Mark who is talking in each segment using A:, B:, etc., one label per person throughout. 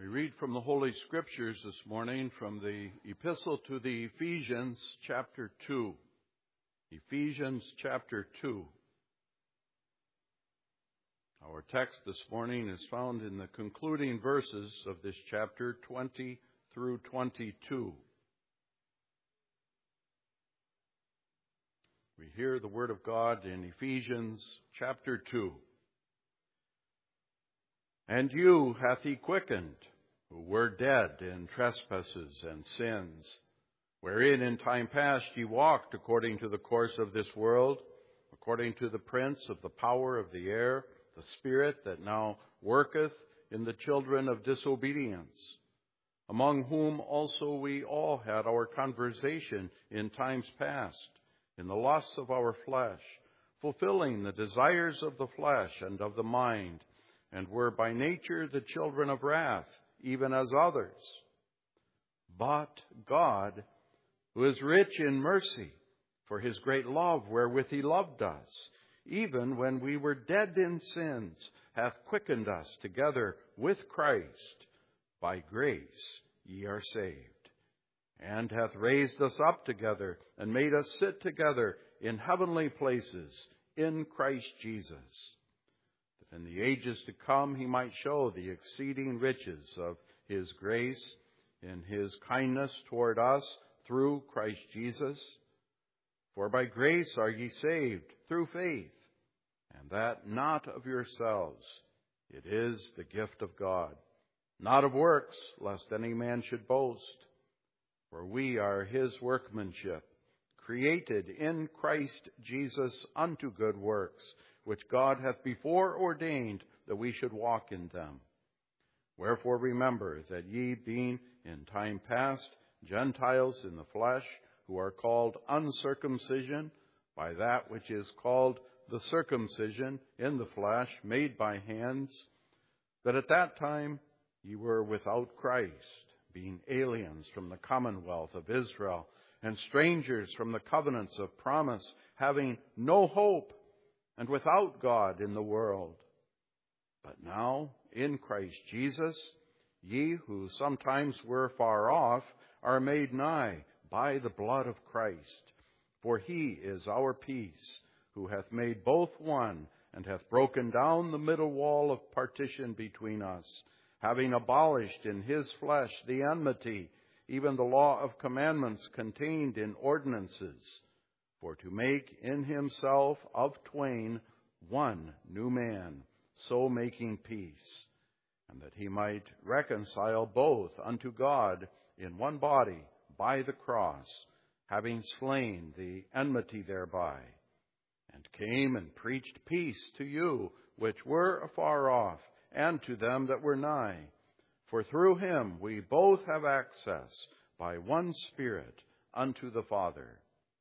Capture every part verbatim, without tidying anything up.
A: We read from the Holy Scriptures this morning from the Epistle to the Ephesians, chapter two. Ephesians, chapter two. Our text this morning is found in the concluding verses of this chapter, twenty through twenty-two. We hear the Word of God in Ephesians, chapter two. And you hath he quickened, who were dead in trespasses and sins, wherein in time past ye walked according to the course of this world, according to the prince of the power of the air, the spirit that now worketh in the children of disobedience, among whom also we all had our conversation in times past, in the lusts of our flesh, fulfilling the desires of the flesh and of the mind, and were by nature the children of wrath, even as others. But God, who is rich in mercy, for his great love wherewith he loved us, even when we were dead in sins, hath quickened us together with Christ. By grace ye are saved, and hath raised us up together, and made us sit together in heavenly places in Christ Jesus, in the ages to come he might show the exceeding riches of his grace in his kindness toward us through Christ Jesus. For by grace are ye saved through faith, and that not of yourselves. It is the gift of God, not of works, lest any man should boast. For we are his workmanship, created in Christ Jesus unto good works, which God hath before ordained that we should walk in them. Wherefore remember that ye, being in time past Gentiles in the flesh, who are called uncircumcision by that which is called the circumcision in the flesh, made by hands, that at that time ye were without Christ, being aliens from the commonwealth of Israel, and strangers from the covenants of promise, having no hope, and without God in the world. But now, in Christ Jesus, ye who sometimes were far off are made nigh by the blood of Christ. For he is our peace, who hath made both one, and hath broken down the middle wall of partition between us, having abolished in his flesh the enmity, even the law of commandments contained in ordinances, for to make in himself of twain one new man, so making peace, and that he might reconcile both unto God in one body by the cross, having slain the enmity thereby, and came and preached peace to you which were afar off, and to them that were nigh. For through him we both have access by one Spirit unto the Father.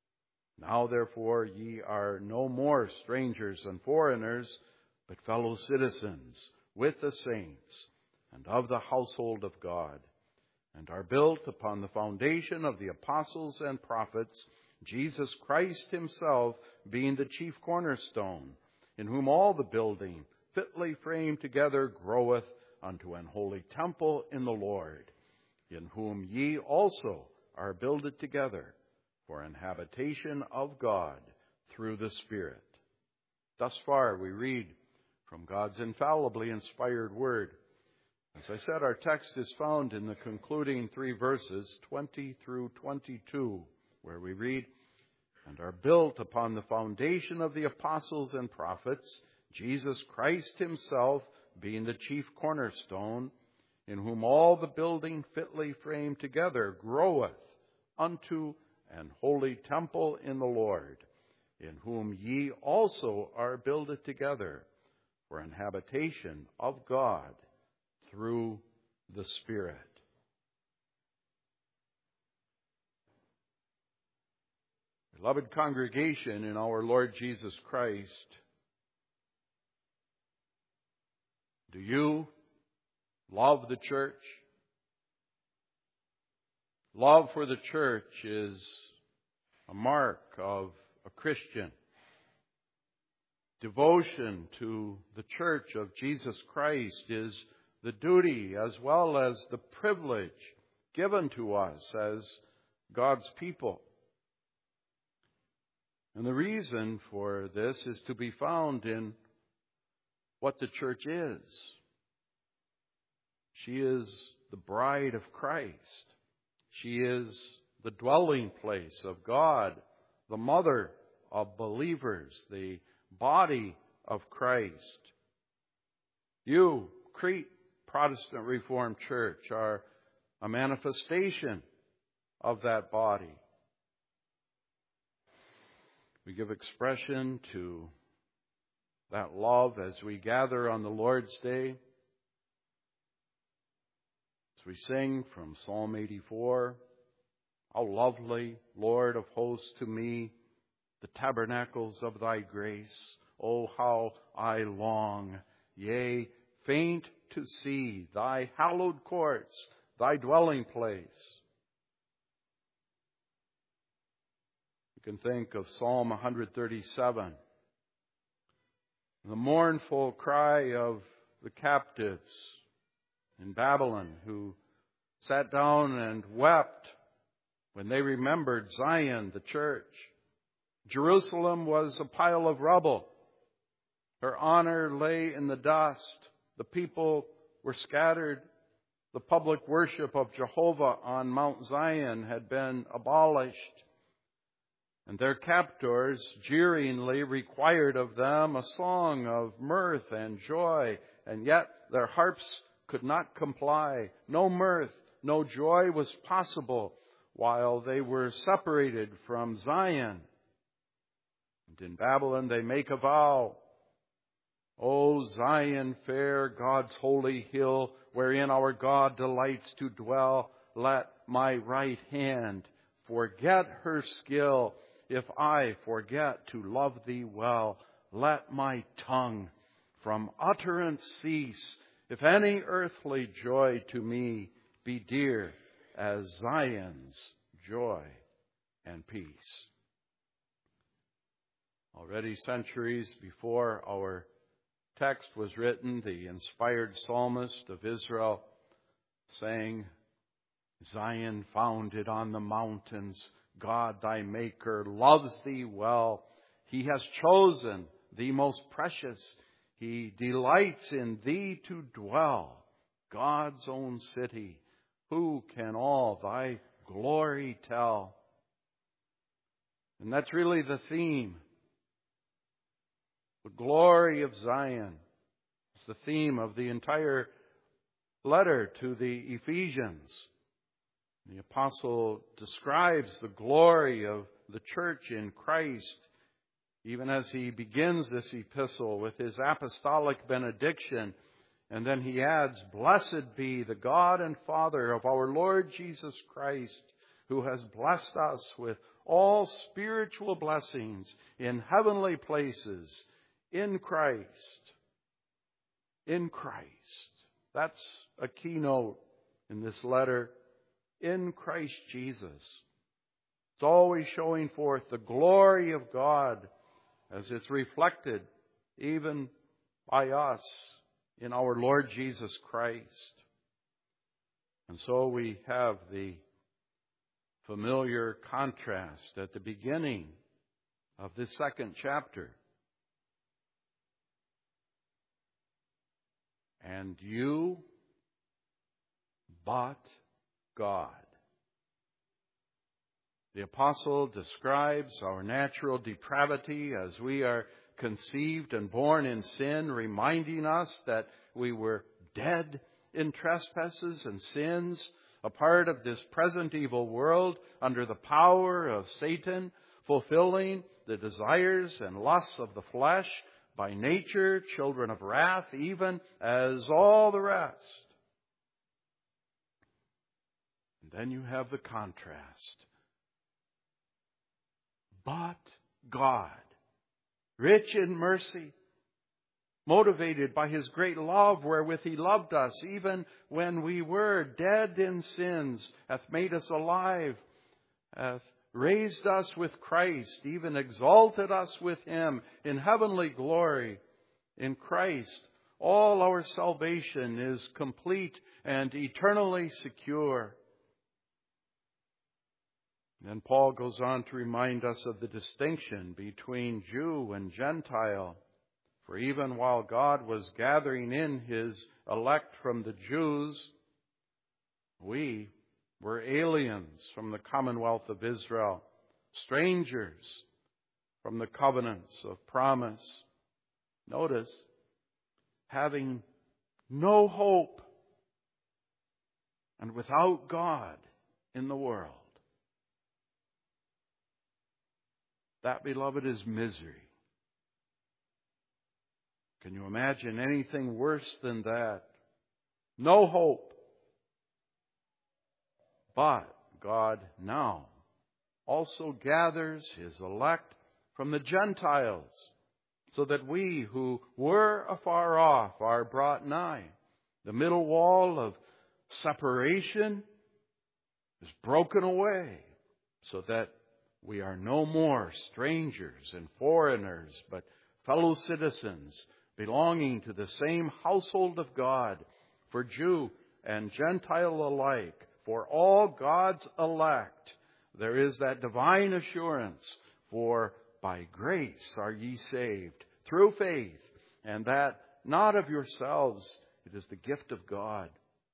A: Now, therefore, ye are no more strangers and foreigners, but fellow citizens with the saints, and of the household of God, and are built upon the foundation of the apostles and prophets, Jesus Christ himself being the chief cornerstone, in whom all the building, fitly framed together, groweth unto an holy temple in the Lord, in whom ye also are builded together for an habitation of God through the Spirit. Thus far we read from God's infallibly inspired word. As I said, our text is found in the concluding three verses, twenty through twenty-two, where we read, and are built upon the foundation of the apostles and prophets, Jesus Christ himself being the chief cornerstone, in whom all the building fitly framed together groweth unto an holy temple in the Lord, in whom ye also are builded together for an habitation of God through the Spirit. Beloved congregation in our Lord Jesus Christ, do you love the church? Love for the church is a mark of a Christian. Devotion to the church of Jesus Christ is the duty as well as the privilege given to us as God's people. And the reason for this is to be found in what the church is. She is the bride of Christ. She is the dwelling place of God, the mother of believers, the body of Christ. You, Crete Protestant Reformed Church, are a manifestation of that body. We give expression to that love as we gather on the Lord's Day. As we sing from Psalm eighty-four, "How lovely, Lord of hosts, to me, the tabernacles of thy grace. Oh, how I long, yea, faint to see thy hallowed courts, thy dwelling place." You can think of Psalm one thirty-seven, the mournful cry of the captives in Babylon who sat down and wept when they remembered Zion, the church. Jerusalem was a pile of rubble. Her honor lay in the dust. The people were scattered. The public worship of Jehovah on Mount Zion had been abolished. And their captors jeeringly required of them a song of mirth and joy, and yet their harps could not comply. No mirth, no joy was possible while they were separated from Zion. And in Babylon they make a vow. O Zion fair, God's holy hill, wherein our God delights to dwell, let my right hand forget her skill, if I forget to love thee well. Let my tongue from utterance cease, if any earthly joy to me be dear as Zion's joy and peace. Already centuries before our text was written, the inspired psalmist of Israel sang, "Zion founded on the mountains, God thy Maker loves thee well. He has chosen thee most precious. He delights in thee to dwell. God's own city, who can all thy glory tell?" And that's really the theme. The glory of Zion is the theme of the entire letter to the Ephesians. The apostle describes the glory of the church in Christ, even as he begins this epistle with his apostolic benediction. And then he adds, "Blessed be the God and Father of our Lord Jesus Christ, who has blessed us with all spiritual blessings in heavenly places in Christ." In Christ. That's a keynote in this letter. In Christ Jesus. It's always showing forth the glory of God as it's reflected even by us in our Lord Jesus Christ. And so we have the familiar contrast at the beginning of this second chapter. "And you, but God." The apostle describes our natural depravity as we are conceived and born in sin, reminding us that we were dead in trespasses and sins, a part of this present evil world under the power of Satan, fulfilling the desires and lusts of the flesh, by nature children of wrath, even as all the rest. And then you have the contrast. But God, rich in mercy, motivated by His great love wherewith He loved us, even when we were dead in sins, hath made us alive, hath raised us with Christ, even exalted us with Him in heavenly glory. In Christ all our salvation is complete and eternally secure. Then Paul goes on to remind us of the distinction between Jew and Gentile. For even while God was gathering in His elect from the Jews, we were aliens from the commonwealth of Israel, strangers from the covenants of promise. Notice, having no hope and without God in the world. That, beloved, is misery. Can you imagine anything worse than that? No hope. But God now also gathers His elect from the Gentiles, so that we who were afar off are brought nigh. The middle wall of separation is broken away, so that we are no more strangers and foreigners, but fellow citizens belonging to the same household of God, for Jew and Gentile alike, for all God's elect. There is that divine assurance, for by grace are ye saved, through faith, and that not of yourselves, it is the gift of God.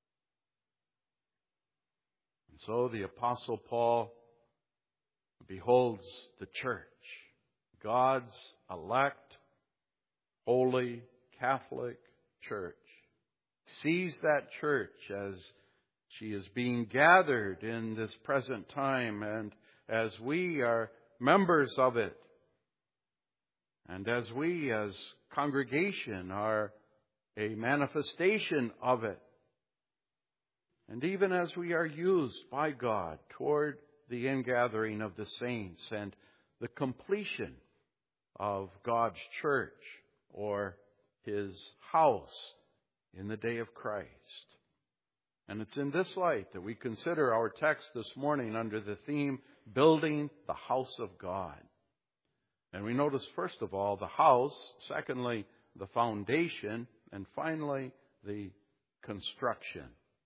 A: And so the Apostle Paul beholds the church, God's elect, holy, Catholic church. Sees that church as she is being gathered in this present time, and as we are members of it, and as we as congregation are a manifestation of it, and even as we are used by God toward the ingathering of the saints and the completion of God's church or His house in the day of Christ. And it's in this light that we consider our text this morning under the theme, Building the House of God. And we notice, first of all, the house, secondly, the foundation, and finally, the construction.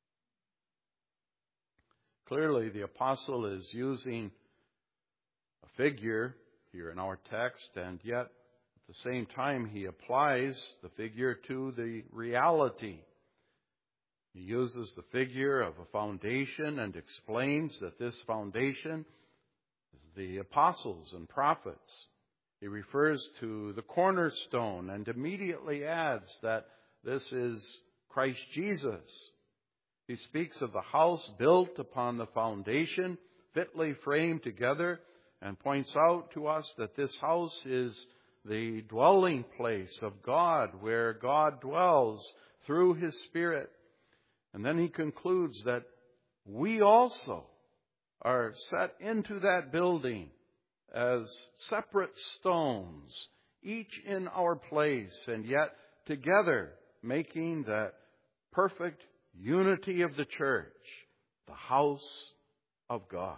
A: Clearly, the apostle is using a figure here in our text, and yet at the same time he applies the figure to the reality. He uses the figure of a foundation and explains that this foundation is the apostles and prophets. He refers to the cornerstone and immediately adds that this is Christ Jesus. He speaks of the house built upon the foundation, fitly framed together, and points out to us that this house is the dwelling place of God, where God dwells through His Spirit. And then he concludes that we also are set into that building as separate stones, each in our place, and yet together making that perfect unity of the church, the house of God.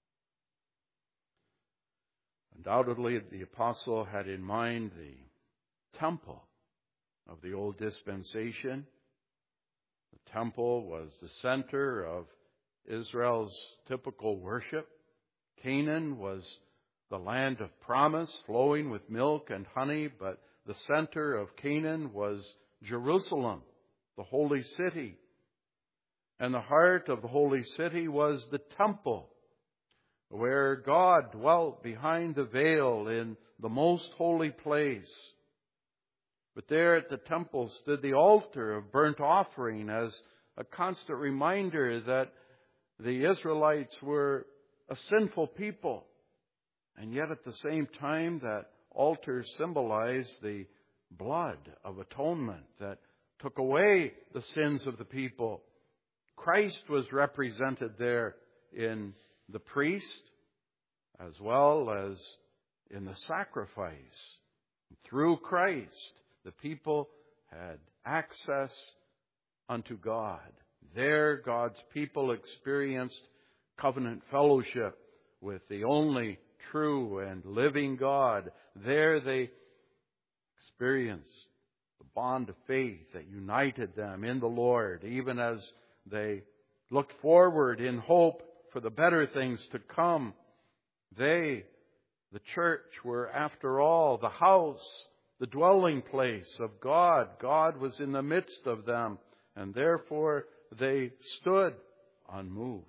A: Undoubtedly, the apostle had in mind the temple of the old dispensation. The temple was the center of Israel's typical worship. Canaan was the land of promise, flowing with milk and honey, but the center of Canaan was Jerusalem, the holy city. And the heart of the holy city was the temple, where God dwelt behind the veil in the most holy place. But there at the temple stood the altar of burnt offering as a constant reminder that the Israelites were a sinful people. And yet at the same time, that altar symbolized the blood of atonement that took away the sins of the people. Christ was represented there in the priest as well as in the sacrifice. Through Christ, the people had access unto God. There, God's people experienced covenant fellowship with the only true and living God. There they experienced the bond of faith that united them in the Lord, even as they looked forward in hope for the better things to come. They, the church, were after all the house, the dwelling place of God. God was in the midst of them, and therefore they stood unmoved.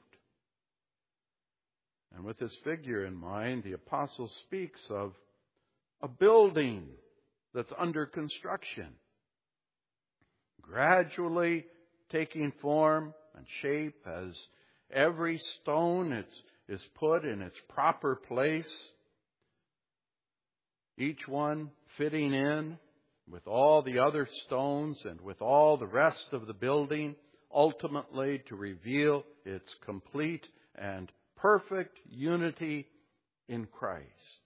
A: And with this figure in mind, the apostle speaks of a building that's under construction, gradually taking form and shape as every stone is, is put in its proper place, each one fitting in with all the other stones and with all the rest of the building, ultimately to reveal its complete and perfect unity in Christ.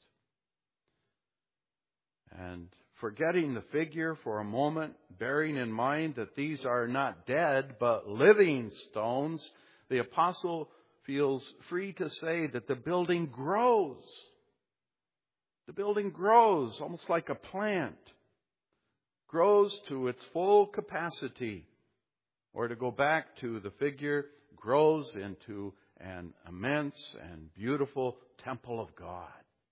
A: And forgetting the figure for a moment, bearing in mind that these are not dead but living stones, the apostle feels free to say that the building grows. The building grows almost like a plant, grows to its full capacity, or to go back to the figure, grows into an immense and beautiful temple of God.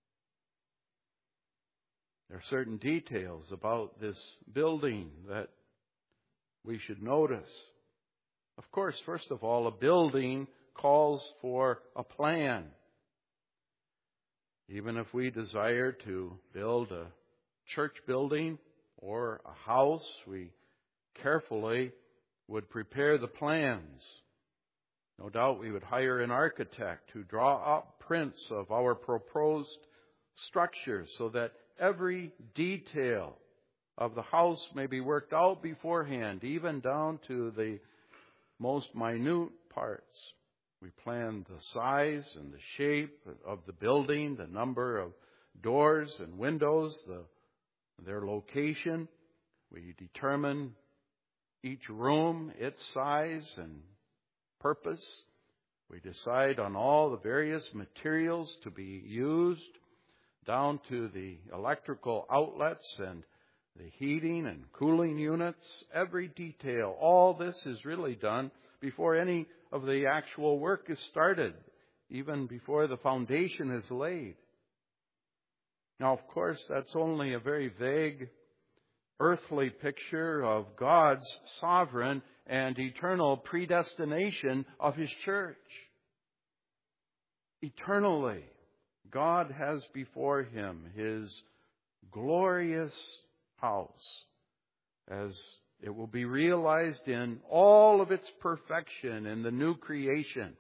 A: There are certain details about this building that we should notice. Of course, first of all, a building calls for a plan. Even if we desire to build a church building or a house, we carefully would prepare the plans. No doubt we would hire an architect to draw up prints of our proposed structure so that every detail of the house may be worked out beforehand, even down to the most minute parts. We plan the size and the shape of the building, the number of doors and windows, the, their location. We determine each room, its size and purpose. We decide on all the various materials to be used, down to the electrical outlets and the heating and cooling units, every detail. All this is really done before any of the actual work is started, even before the foundation is laid. Now, of course, that's only a very vague, earthly picture of God's sovereign and eternal predestination of His church. Eternally, God has before Him His glorious house, as it will be realized in all of its perfection in the new creation.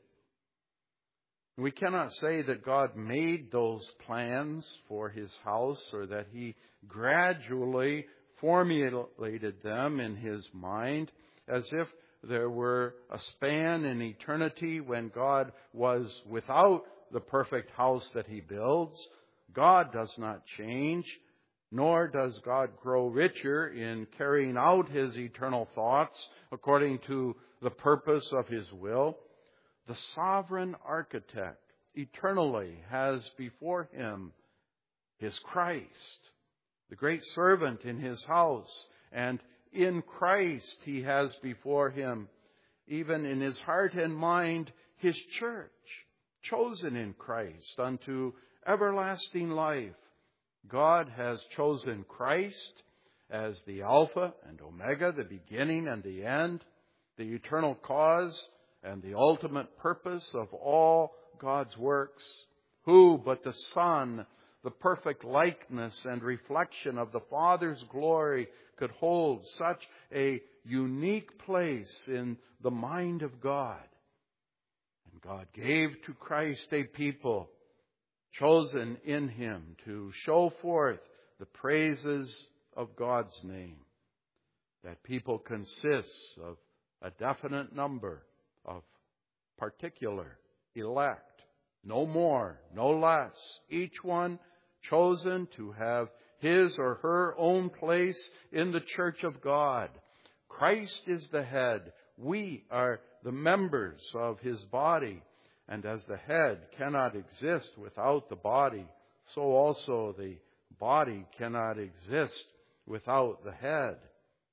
A: We cannot say that God made those plans for His house, or that He gradually formulated them in His mind, as if there were a span in eternity when God was without the perfect house that He builds. God does not change, nor does God grow richer in carrying out His eternal thoughts according to the purpose of His will. The sovereign architect eternally has before Him His Christ, the great servant in His house, and in Christ He has before Him, even in His heart and mind, His church, chosen in Christ unto everlasting life. God has chosen Christ as the Alpha and Omega, the beginning and the end, the eternal cause and the ultimate purpose of all God's works. Who but the Son, the perfect likeness and reflection of the Father's glory, could hold such a unique place in the mind of God? And God gave to Christ a people chosen in Him to show forth the praises of God's name. That people consists of a definite number of particular elect, no more, no less, each one chosen to have his or her own place in the church of God. Christ is the head. We are the members of His body. And as the head cannot exist without the body, so also the body cannot exist without the head.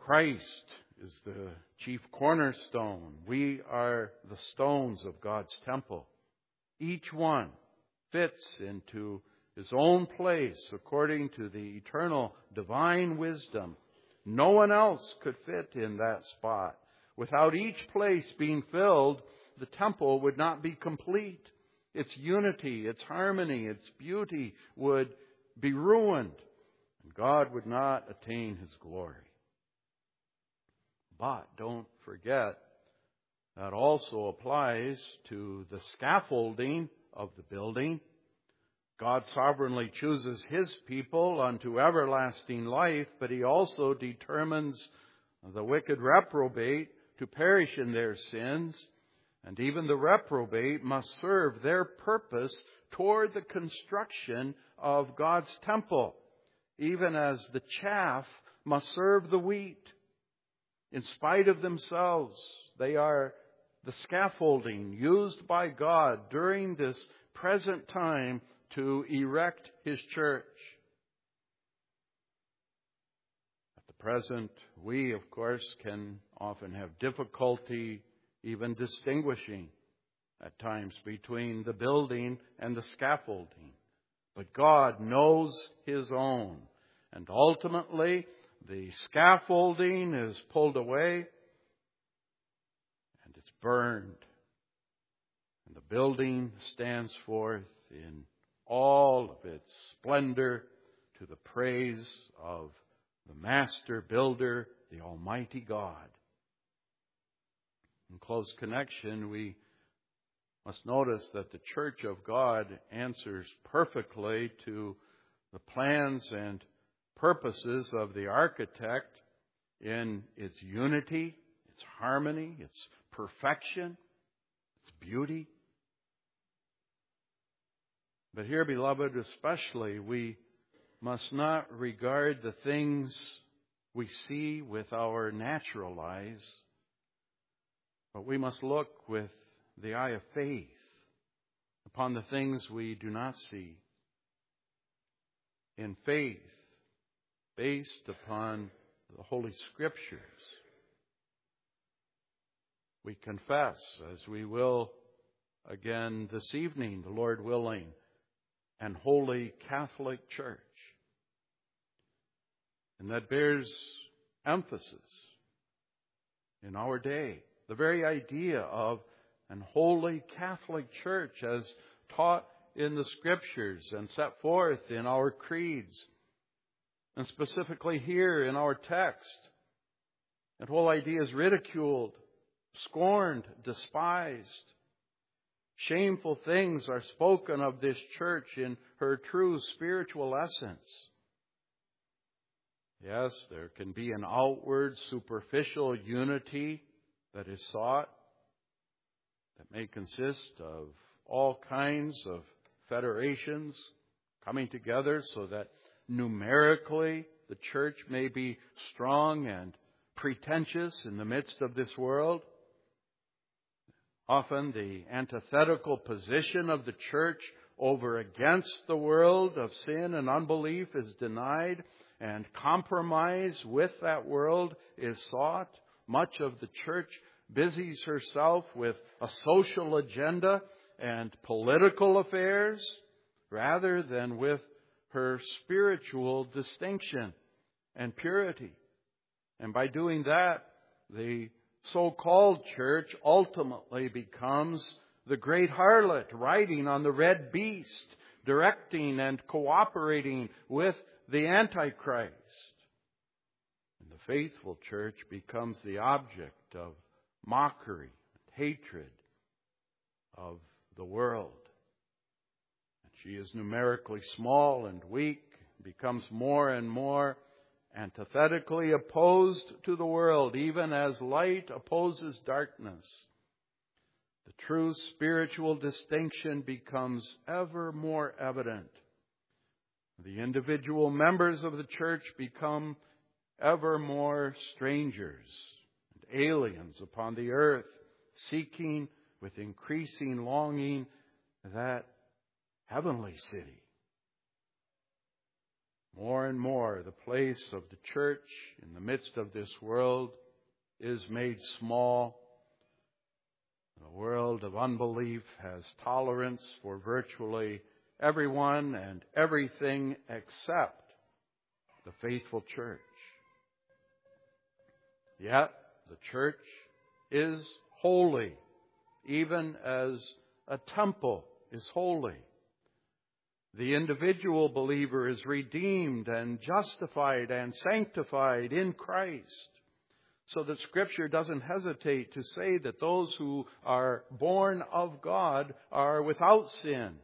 A: Christ is the chief cornerstone. We are the stones of God's temple. Each one fits into his own place according to the eternal divine wisdom. No one else could fit in that spot. Without each place being filled, the temple would not be complete. Its unity, its harmony, its beauty would be ruined, and God would not attain his glory. But don't forget, that also applies to the scaffolding of the building. God sovereignly chooses his people unto everlasting life, but he also determines the wicked reprobate to perish in their sins. And even the reprobate must serve their purpose toward the construction of God's temple, even as the chaff must serve the wheat. In spite of themselves, they are the scaffolding used by God during this present time to erect his church. At the present, we, of course, can often have difficulty even distinguishing at times between the building and the scaffolding. But God knows his own. And ultimately, the scaffolding is pulled away and it's burned. And the building stands forth in all of its splendor to the praise of the master builder, the Almighty God. In close connection, we must notice that the Church of God answers perfectly to the plans and purposes of the architect in its unity, its harmony, its perfection, its beauty. But here, beloved, especially, we must not regard the things we see with our natural eyes, but we must look with the eye of faith upon the things we do not see. In faith, based upon the Holy Scriptures, we confess, as we will again this evening, the Lord willing, and Holy Catholic Church. And that bears emphasis in our day. The very idea of an Holy Catholic Church as taught in the Scriptures and set forth in our creeds, and specifically here in our text. That whole idea is ridiculed, scorned, despised. Shameful things are spoken of this church in her true spiritual essence. Yes, there can be an outward, superficial unity that is sought, that may consist of all kinds of federations coming together so that numerically the church may be strong and pretentious in the midst of this world. Often the antithetical position of the church over against the world of sin and unbelief is denied, and compromise with that world is sought. Much of the church busies herself with a social agenda and political affairs rather than with her spiritual distinction and purity. And by doing that, the so-called church ultimately becomes the great harlot riding on the red beast, directing and cooperating with the Antichrist. And the faithful church becomes the object of mockery and hatred of the world. And she is numerically small and weak, becomes more and more antithetically opposed to the world, even as light opposes darkness. The true spiritual distinction becomes ever more evident. The individual members of the church become ever more strangers and aliens upon the earth, seeking with increasing longing that heavenly city More and more, the place of the church in the midst of this world is made small. The world of unbelief has tolerance for virtually everyone and everything except the faithful church. Yet, the church is holy, even as a temple is holy. The individual believer is redeemed and justified and sanctified in Christ. So that Scripture doesn't hesitate to say that those who are born of God are without sin.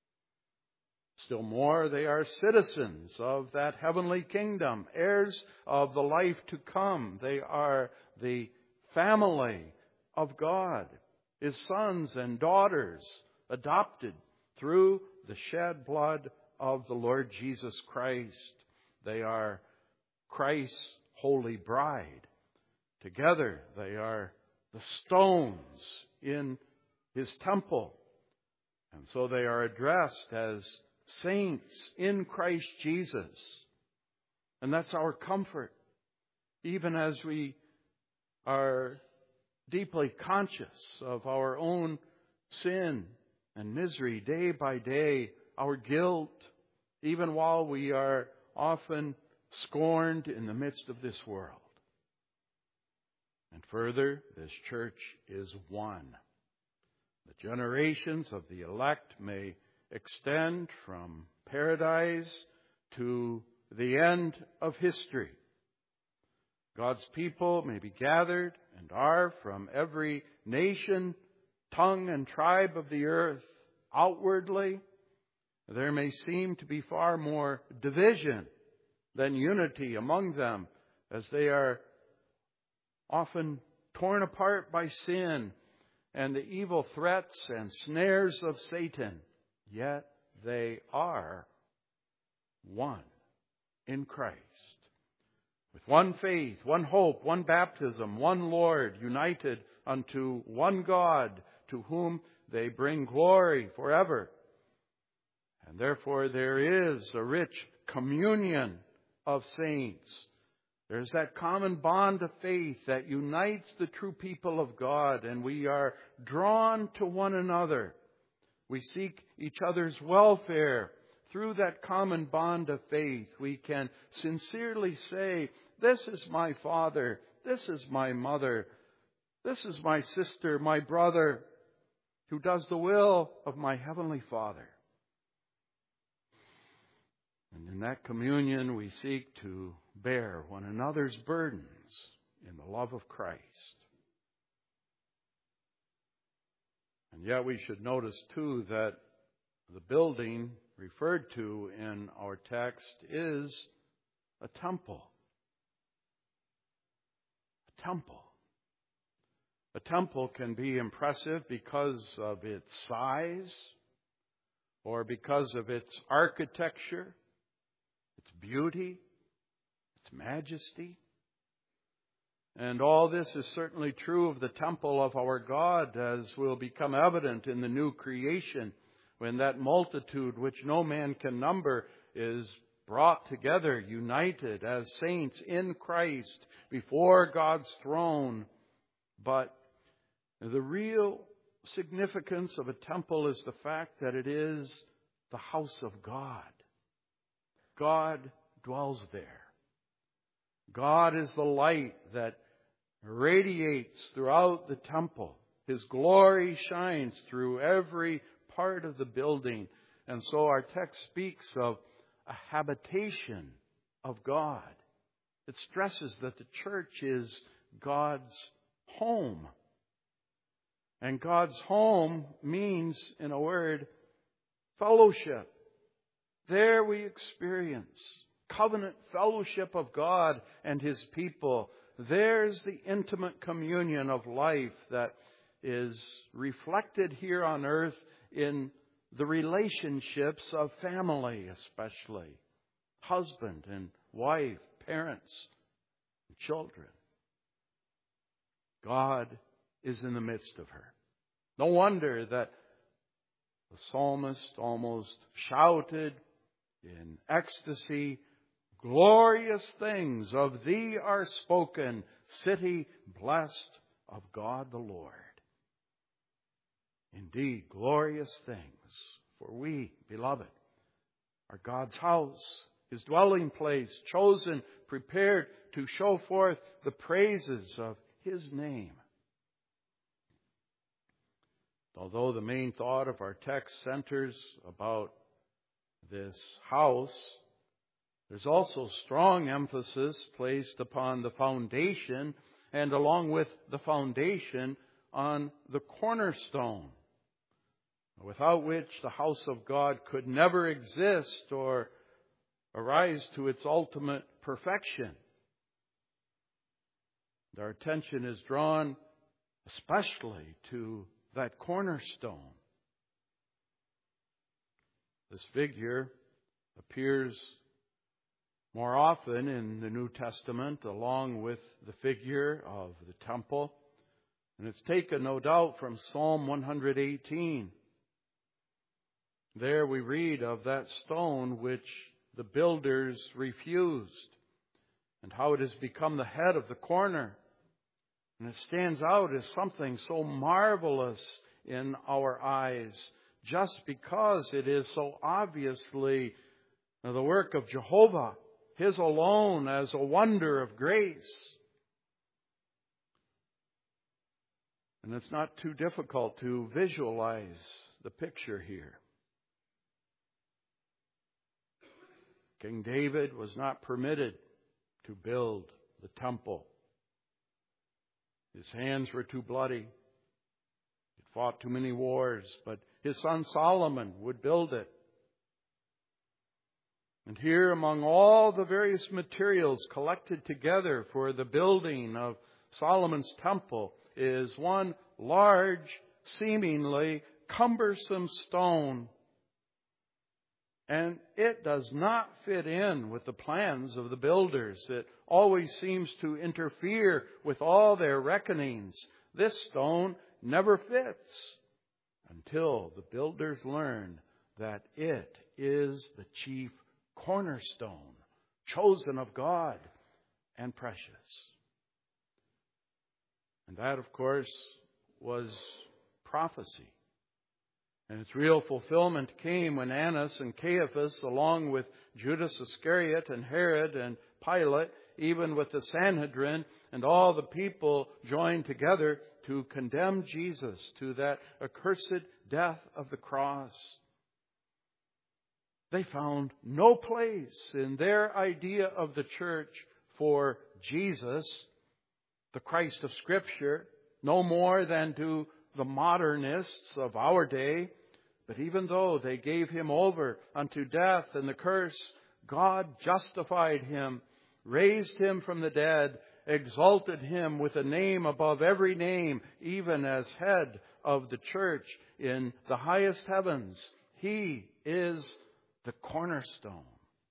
A: Still more, they are citizens of that heavenly kingdom, heirs of the life to come. They are the family of God, His sons and daughters, adopted through the shed blood of the Lord Jesus Christ. They are Christ's holy bride. Together, they are the stones in His temple. And so they are addressed as saints in Christ Jesus. And that's our comfort, even as we are deeply conscious of our own sin and misery day by day, our guilt, even while we are often scorned in the midst of this world. And further, this church is one. The generations of the elect may extend from paradise to the end of history. God's people may be gathered and are from every nation, tongue, and tribe of the earth. Outwardly, there may seem to be far more division than unity among them, as they are often torn apart by sin and the evil threats and snares of Satan. Yet they are one in Christ. With one faith, one hope, one baptism, one Lord, united unto one God, to whom they bring glory forever. And therefore there is a rich communion of saints. There's that common bond of faith that unites the true people of God, and we are drawn to one another. We seek each other's welfare. Through that common bond of faith, we can sincerely say, this is my father, this is my mother, this is my sister, my brother, who does the will of my heavenly Father. And in that communion, we seek to bear one another's burdens in the love of Christ. And yet we should notice, too, that the building referred to in our text is a temple. A temple. A temple can be impressive because of its size or because of its architecture, its beauty, its majesty. And all this is certainly true of the temple of our God, as will become evident in the new creation, when that multitude which no man can number is brought together, united as saints in Christ before God's throne. But the real significance of a temple is the fact that it is the house of God. God dwells there. God is the light that radiates throughout the temple. His glory shines through every part of the building. And so our text speaks of a habitation of God. It stresses that the church is God's home. And God's home means, in a word, fellowship. There we experience covenant fellowship of God and His people. There's the intimate communion of life that is reflected here on earth in the relationships of family, especially husband and wife, parents and children. God is in the midst of her. No wonder that the psalmist almost shouted in ecstasy, glorious things of thee are spoken, city blessed of God the Lord. Indeed, glorious things, for we, beloved, are God's house, His dwelling place, chosen, prepared to show forth the praises of His name. Although the main thought of our text centers about this house, there's also strong emphasis placed upon the foundation, and along with the foundation, on the cornerstone, without which the house of God could never exist or arise to its ultimate perfection. Our attention is drawn especially to that cornerstone. This figure appears more often in the New Testament, along with the figure of the temple. And it's taken, no doubt, from Psalm one hundred eighteen. There we read of that stone which the builders refused, and how it has become the head of the corner. And it stands out as something so marvelous in our eyes, just because it is so obviously the work of Jehovah, His alone, as a wonder of grace. And it's not too difficult to visualize the picture here. King David was not permitted to build the temple. His hands were too bloody. He fought too many wars, but his son Solomon would build it. And here, among all the various materials collected together for the building of Solomon's temple, is one large, seemingly cumbersome stone. And it does not fit in with the plans of the builders. It always seems to interfere with all their reckonings. This stone never fits until the builders learn that it is the chief cornerstone, chosen of God and precious. And that, of course, was prophecy. And its real fulfillment came when Annas and Caiaphas, along with Judas Iscariot and Herod and Pilate, even with the Sanhedrin and all the people, joined together to condemn Jesus to that accursed death of the cross. They found no place in their idea of the church for Jesus, the Christ of Scripture, no more than do the modernists of our day. But even though they gave Him over unto death and the curse, God justified Him, raised Him from the dead, exalted Him with a name above every name, even as head of the church in the highest heavens. He is the cornerstone.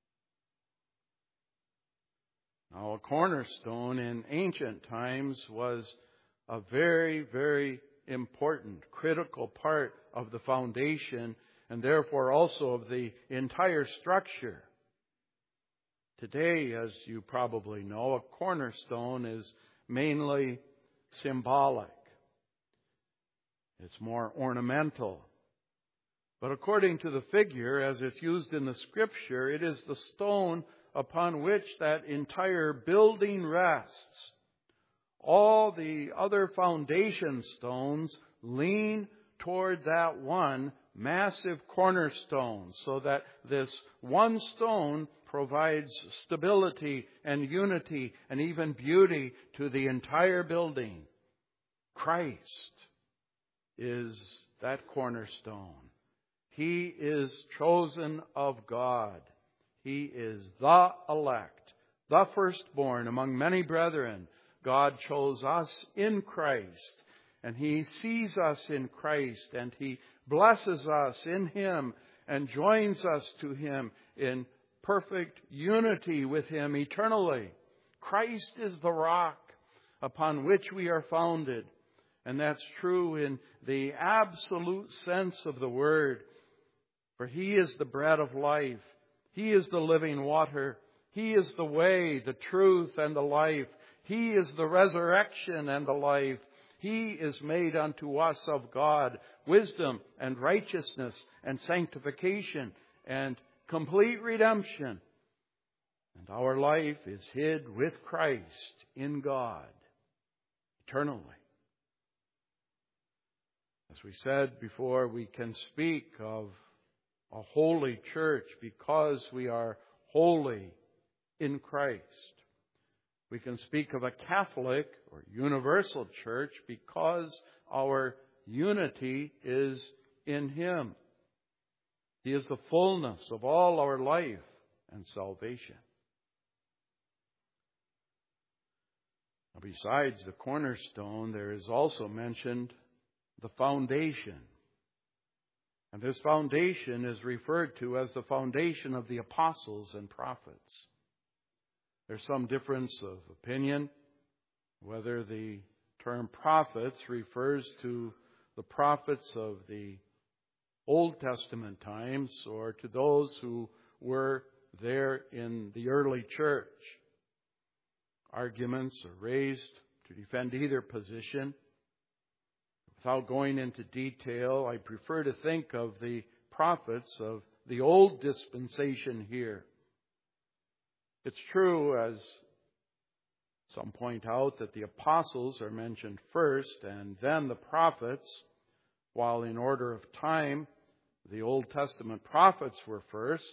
A: Now, a cornerstone in ancient times was a very, very important, critical part of the foundation, and therefore also of the entire structure. Today, as you probably know, a cornerstone is mainly symbolic. It's more ornamental. But according to the figure, as it's used in the Scripture, it is the stone upon which that entire building rests. All the other foundation stones lean toward that one massive cornerstone, so that this one stone provides stability and unity and even beauty to the entire building. Christ is that cornerstone. He is chosen of God. He is the elect, the firstborn among many brethren. God chose us in Christ, and He sees us in Christ, and He blesses us in Him and joins us to Him in perfect unity with Him eternally. Christ is the rock upon which we are founded, and that's true in the absolute sense of the word. For He is the bread of life. He is the living water. He is the way, the truth, and the life. He is the resurrection and the life. He is made unto us of God wisdom and righteousness and sanctification and complete redemption. And our life is hid with Christ in God eternally. As we said before, we can speak of a holy church because we are holy in Christ. We can speak of a Catholic or universal church because our unity is in Him. He is the fullness of all our life and salvation. Now, besides the cornerstone, there is also mentioned the foundation. And this foundation is referred to as the foundation of the apostles and prophets. There's some difference of opinion whether the term prophets refers to the prophets of the Old Testament times or to those who were there in the early church. Arguments are raised to defend either position. Without going into detail, I prefer to think of the prophets of the old dispensation here. It's true, as some point out, that the apostles are mentioned first and then the prophets, while in order of time, the Old Testament prophets were first.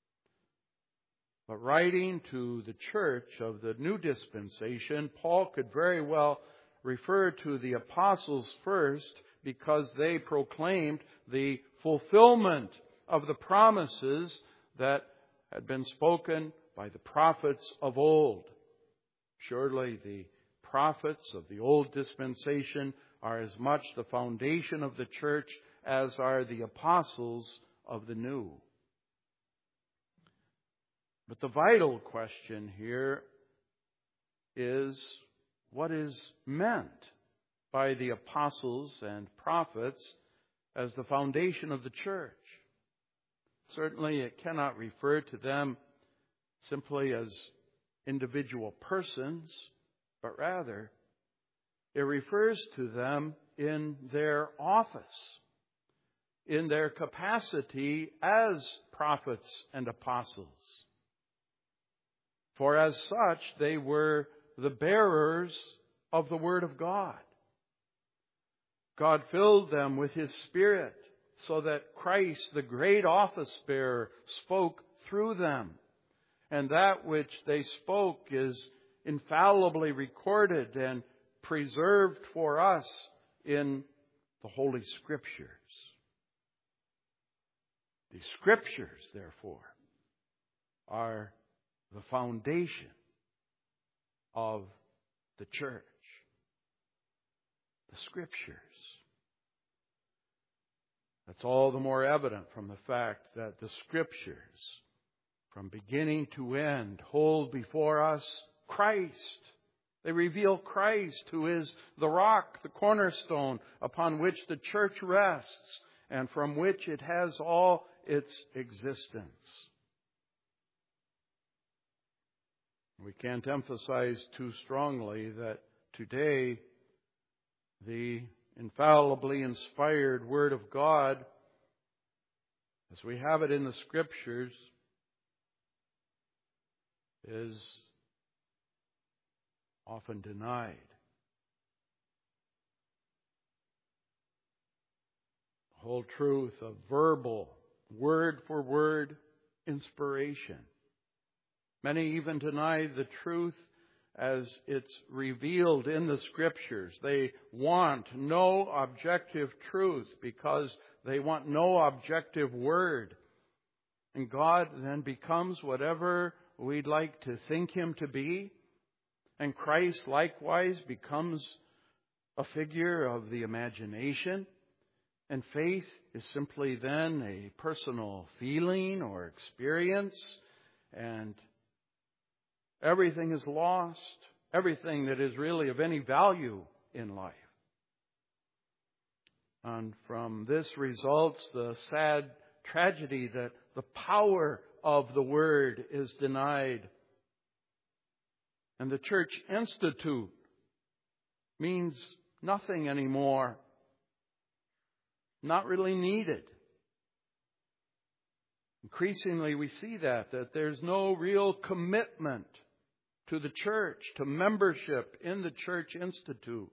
A: But writing to the church of the new dispensation, Paul could very well refer to the apostles first because they proclaimed the fulfillment of the promises that had been spoken by the prophets of old. Surely the prophets of the old dispensation are as much the foundation of the church as are the apostles of the new. But the vital question here is, what is meant by the apostles and prophets as the foundation of the church? Certainly it cannot refer to them simply as individual persons, but rather it refers to them in their office, in their capacity as prophets and apostles. For as such, they were the bearers of the Word of God. God filled them with His Spirit so that Christ, the great office bearer, spoke through them. And that which they spoke is infallibly recorded and preserved for us in the Holy Scriptures. The Scriptures, therefore, are the foundation of the church. The Scriptures. That's all the more evident from the fact that the Scriptures, from beginning to end, hold before us Christ. They reveal Christ, who is the rock, the cornerstone upon which the church rests and from which it has all its existence. We can't emphasize too strongly that today the infallibly inspired Word of God, as we have it in the Scriptures, is often denied. The whole truth of verbal, word-for-word inspiration. Many even deny the truth as it's revealed in the Scriptures. They want no objective truth because they want no objective word. And God then becomes whatever we'd like to think Him to be. And Christ likewise becomes a figure of the imagination. And faith is simply then a personal feeling or experience. And everything is lost. Everything that is really of any value in life. And from this results the sad tragedy that the power of the Word is denied And the church institute means nothing anymore. Not really needed. Increasingly we see that, that there's no real commitment to the church, to membership in the church institute.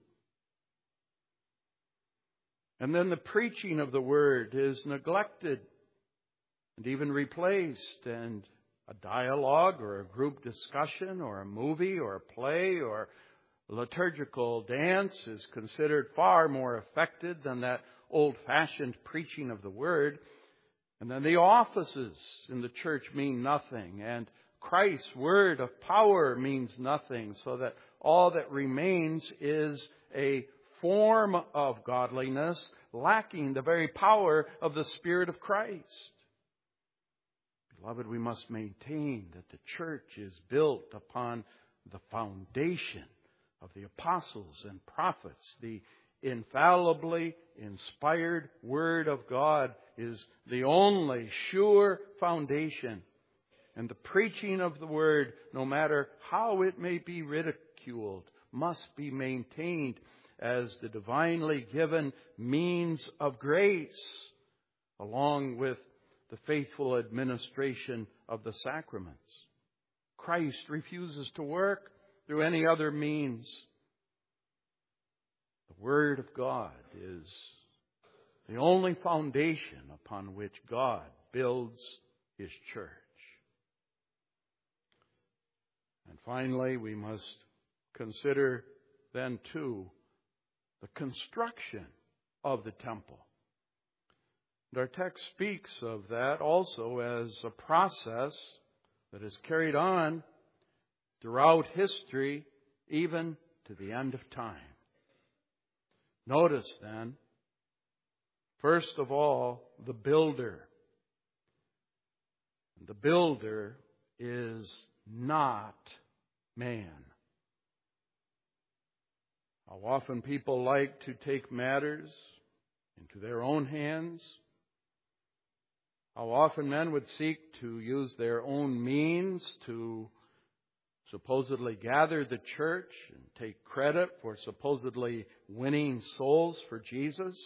A: And then the preaching of the Word is neglected and even replaced, and a dialogue or a group discussion or a movie or a play or liturgical dance is considered far more effective than that old-fashioned preaching of the Word. And then the offices in the church mean nothing, and Christ's word of power means nothing, so that all that remains is a form of godliness lacking the very power of the Spirit of Christ. Beloved, we must maintain that the church is built upon the foundation of the apostles and prophets. The infallibly inspired Word of God is the only sure foundation. And the preaching of the Word, no matter how it may be ridiculed, must be maintained as the divinely given means of grace, along with the faithful administration of the sacraments. Christ refuses to work through any other means. The Word of God is the only foundation upon which God builds His church. And finally, we must consider then too the construction of the temple. And our text speaks of that also as a process that is carried on throughout history, even to the end of time. Notice then, first of all, the builder. The builder is not man. How often people like to take matters into their own hands. How often men would seek to use their own means to supposedly gather the church and take credit for supposedly winning souls for Jesus.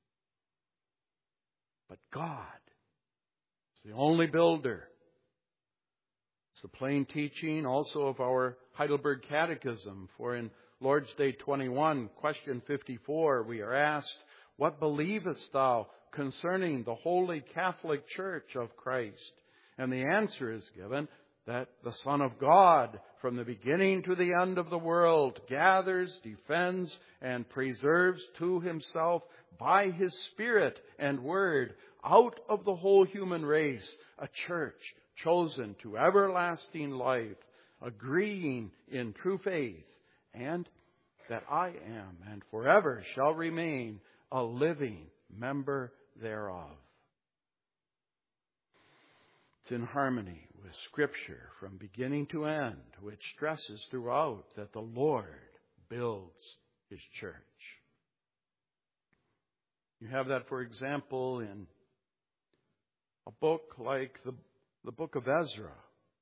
A: But God is the only builder. It's the plain teaching also of our Heidelberg Catechism. For in Lord's Day twenty-one, question fifty-four, we are asked, "What believest thou concerning the Holy Catholic Church of Christ?" And the answer is given that the Son of God, from the beginning to the end of the world, gathers, defends, and preserves to Himself by His Spirit and Word, out of the whole human race, a church chosen to everlasting life, agreeing in true faith, and that I am and forever shall remain a living member thereof. It's in harmony with Scripture from beginning to end, which stresses throughout that the Lord builds His church. You have that, for example, in a book like the, the book of Ezra,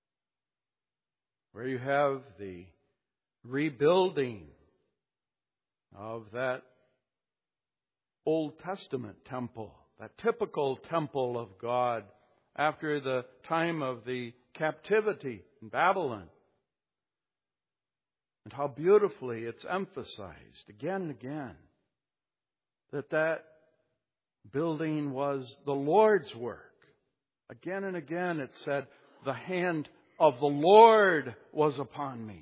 A: where you have the rebuilding of that Old Testament temple, that typical temple of God after the time of the captivity in Babylon. And how beautifully it's emphasized again and again that that building was the Lord's work. Again and again it said, "The hand of the Lord was upon me."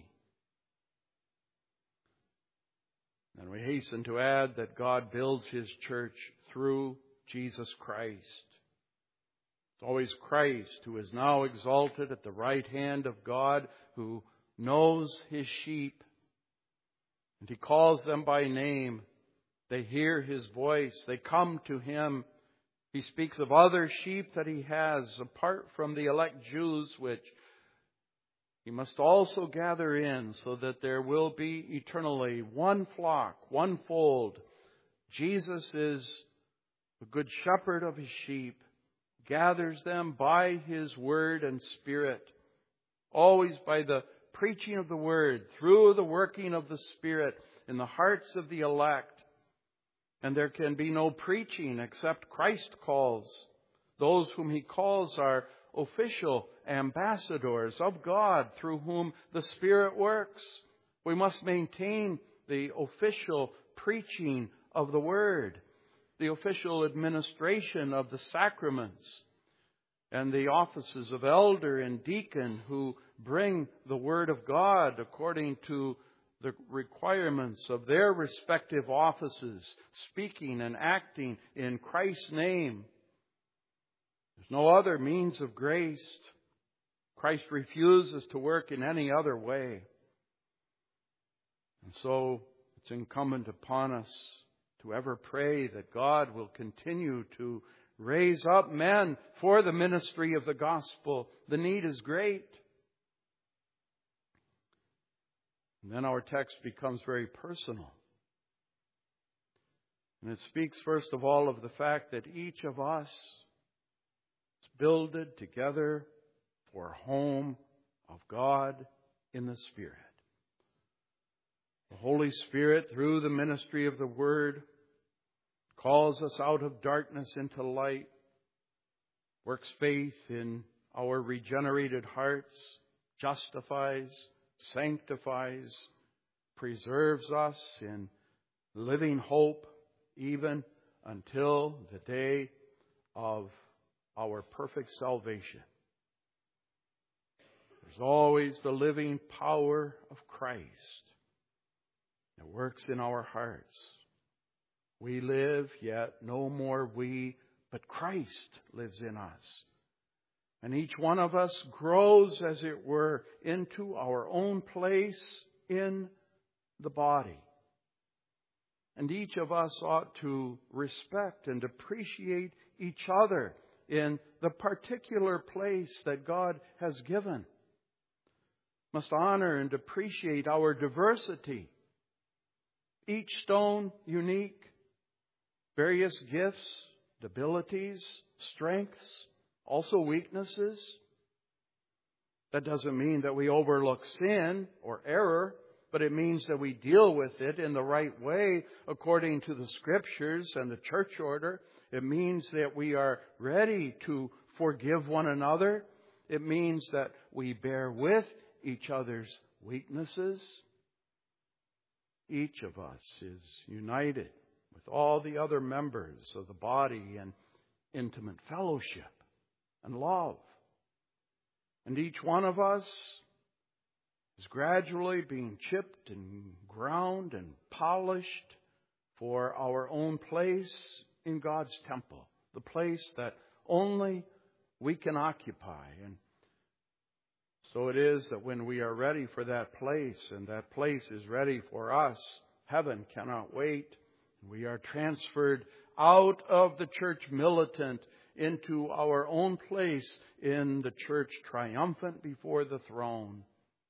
A: And we hasten to add that God builds His church through Jesus Christ. It's always Christ who is now exalted at the right hand of God, who knows His sheep. And He calls them by name. They hear His voice. They come to Him. He speaks of other sheep that He has, apart from the elect Jews, which He must also gather in, so that there will be eternally one flock, one fold. Jesus is the good shepherd of His sheep, gathers them by His Word and Spirit, always by the preaching of the Word through the working of the Spirit in the hearts of the elect. And there can be no preaching except Christ calls. Those whom He calls are official ambassadors of God through whom the Spirit works. We must maintain the official preaching of the Word, the official administration of the sacraments, and the offices of elder and deacon who bring the Word of God according to the requirements of their respective offices, speaking and acting in Christ's name. There's no other means of grace. Christ refuses to work in any other way. And so it's incumbent upon us to ever pray that God will continue to raise up men for the ministry of the gospel. The need is great. And then our text becomes very personal. And it speaks first of all of the fact that each of us is builded together for a home of God in the Spirit. The Holy Spirit, through the ministry of the Word, calls us out of darkness into light, works faith in our regenerated hearts, justifies, sanctifies, preserves us in living hope even until the day of our perfect salvation. There's always the living power of Christ that works in our hearts. We live, yet no more we, but Christ lives in us. And each one of us grows, as it were, into our own place in the body. And each of us ought to respect and appreciate each other in the particular place that God has given. Must honor and appreciate our diversity. Each stone unique, various gifts, abilities, strengths, also weaknesses. That doesn't mean that we overlook sin or error, but it means that we deal with it in the right way according to the Scriptures and the church order. It means that we are ready to forgive one another. It means that we bear with each other's weaknesses. Each of us is united with all the other members of the body in intimate fellowship and love. And each one of us is gradually being chipped and ground and polished for our own place in God's temple, the place that only we can occupy. And so it is that when we are ready for that place, and that place is ready for us, heaven cannot wait. We are transferred out of the church militant into our own place in the church triumphant before the throne.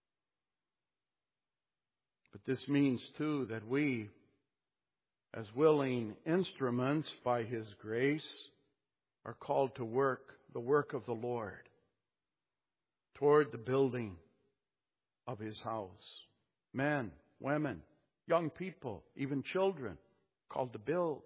A: But this means, too, that we, as willing instruments by His grace, are called to work the work of the Lord toward the building of His house. Men, women, young people, even children, called to build.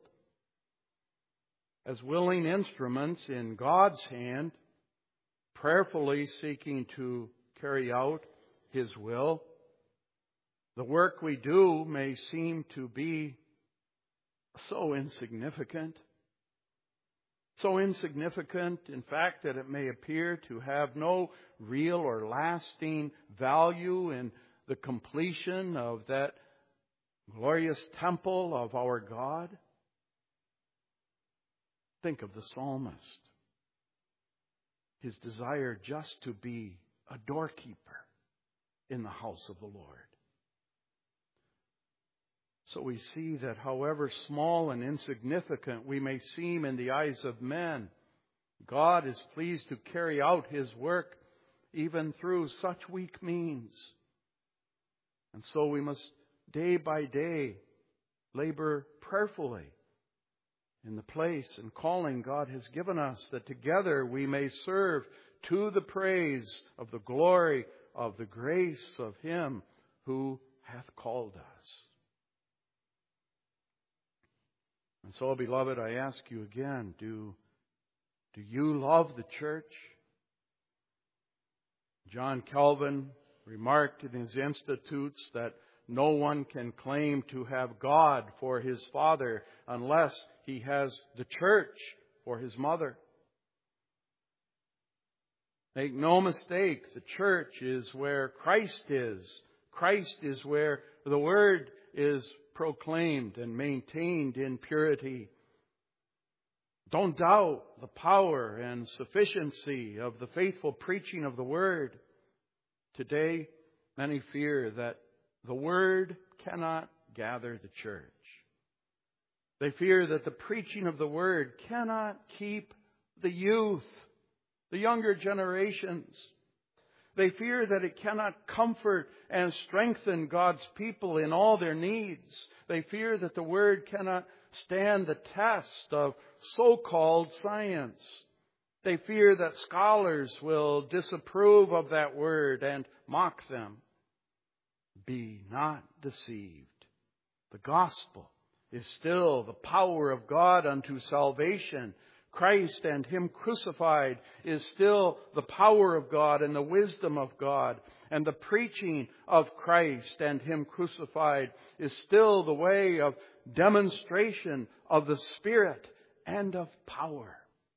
A: As willing instruments in God's hand, prayerfully seeking to carry out His will. The work we do may seem to be so insignificant. So insignificant, in fact, that it may appear to have no real or lasting value in the completion of that glorious temple of our God. Think of the psalmist. His desire just to be a doorkeeper in the house of the Lord. So we see that however small and insignificant we may seem in the eyes of men, God is pleased to carry out His work even through such weak means. And so we must day by day labor prayerfully in the place and calling God has given us, that together we may serve to the praise of the glory of the grace of Him who hath called us. And so, beloved, I ask you again, do, do you love the church? John Calvin remarked in his Institutes that no one can claim to have God for his father unless he has the church for his mother. Make no mistake, the church is where Christ is. Christ is where the Word is proclaimed and maintained in purity. Don't doubt the power and sufficiency of the faithful preaching of the Word. Today, many fear that the Word cannot gather the church. They fear that the preaching of the Word cannot keep the youth, the younger generations. They fear that it cannot comfort and strengthen God's people in all their needs. They fear that the Word cannot stand the test of so-called science. They fear that scholars will disapprove of that Word and mock them. Be not deceived. The gospel is still the power of God unto salvation. Christ and Him crucified is still the power of God and the wisdom of God. And the preaching of Christ and Him crucified is still the way of demonstration of the Spirit and of power.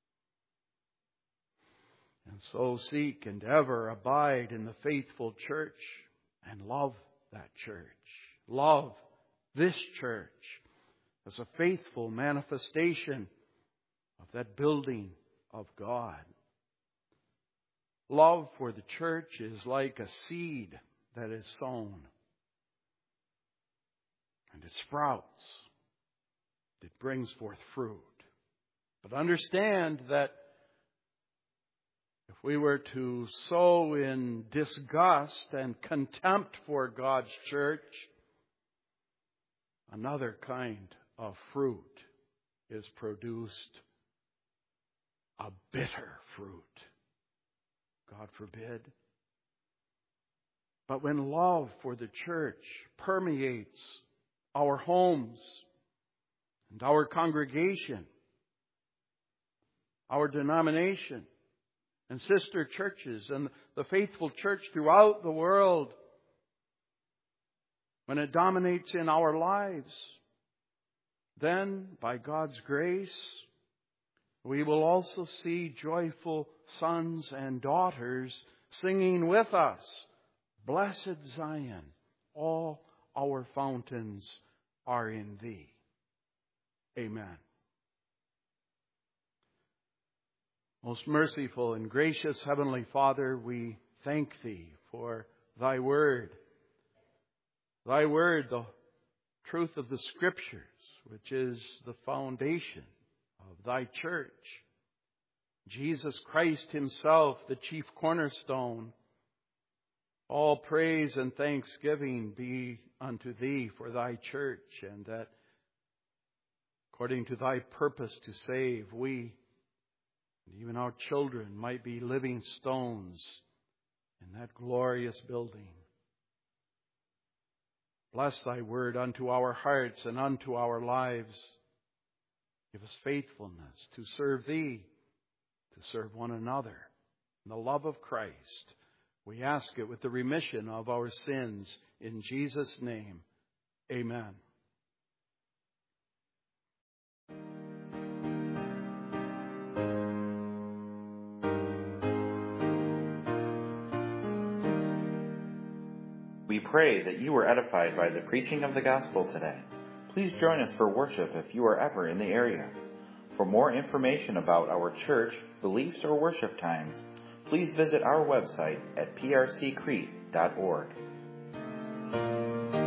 A: And so seek and ever abide in the faithful church and love that church. Love this church as a faithful manifestation of that building of God. Love for the church is like a seed that is sown. And it sprouts. It brings forth fruit. But understand that if we were to sow in disgust and contempt for God's church, another kind of fruit is produced. A bitter fruit. God forbid. But when love for the church permeates our homes and our congregation, our denomination, and sister churches, and the faithful church throughout the world, when it dominates in our lives, then, by God's grace, we will also see joyful sons and daughters singing with us, Blessed Zion, all our fountains are in Thee. Amen. Most merciful and gracious Heavenly Father, we thank Thee for Thy Word. Thy Word, the truth of the Scriptures, which is the foundation of Thy church. Jesus Christ Himself, the chief cornerstone. All praise and thanksgiving be unto Thee for Thy church, and that according to Thy purpose to save, we and even our children might be living stones in that glorious building. Bless Thy Word unto our hearts and unto our lives. Give us faithfulness to serve Thee, to serve one another in the love of Christ. We ask it with the remission of our sins. In Jesus' name, amen.
B: We pray that you were edified by the preaching of the gospel today. Please join us for worship if you are ever in the area. For more information about our church, beliefs, or worship times, please visit our website at p r c crete dot org.